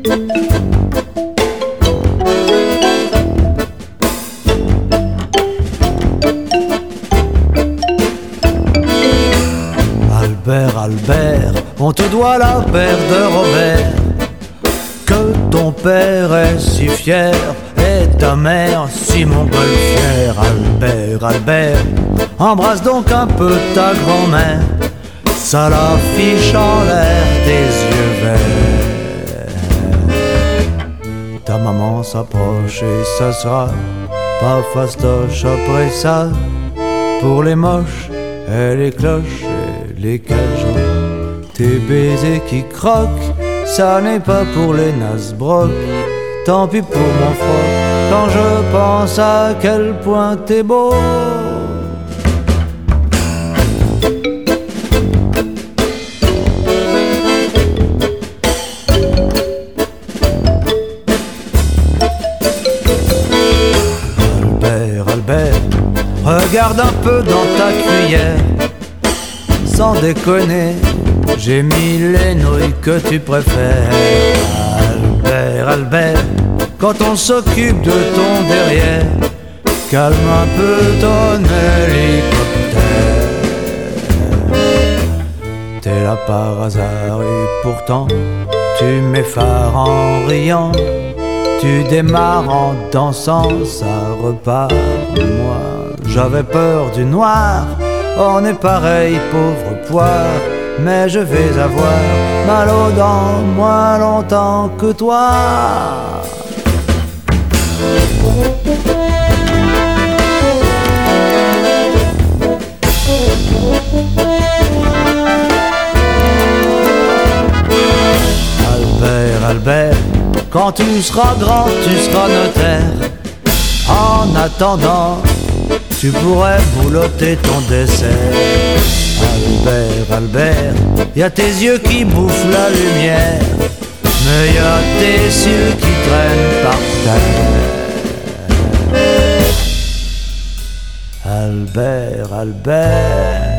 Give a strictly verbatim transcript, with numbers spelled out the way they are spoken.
Albert, Albert, on te doit la paire de Robert. Que ton père est si fier et ta mère si montgolfière. Albert, Albert, embrasse donc un peu ta grand-mère. Ça l'affiche en l'air tes yeux verts. Ta maman s'approche et ça sera pas fastoche après ça. Pour les moches et les cloches et les cajots, tes baisers qui croquent, ça n'est pas pour les nasbrocs. Tant pis pour mon froc quand je pense à quel point t'es beau. Albert, Albert, regarde un peu dans ta cuillère. Sans déconner, j'ai mis les nouilles que tu préfères. Albert, Albert, quand on s'occupe de ton derrière, calme un peu ton hélicoptère. T'es là par hasard et pourtant tu m'effares en riant. Tu démarres en dansant, ça repart. Moi, j'avais peur du noir. On est pareil, pauvre poire. Mais je vais avoir mal aux dents moins longtemps que toi. Albert, Albert, quand tu seras grand, tu seras notaire. En attendant, tu pourrais boulotter ton dessert. Albert, Albert, y'a tes yeux qui bouffent la lumière, mais y'a tes cieux qui traînent par terre. Albert, Albert,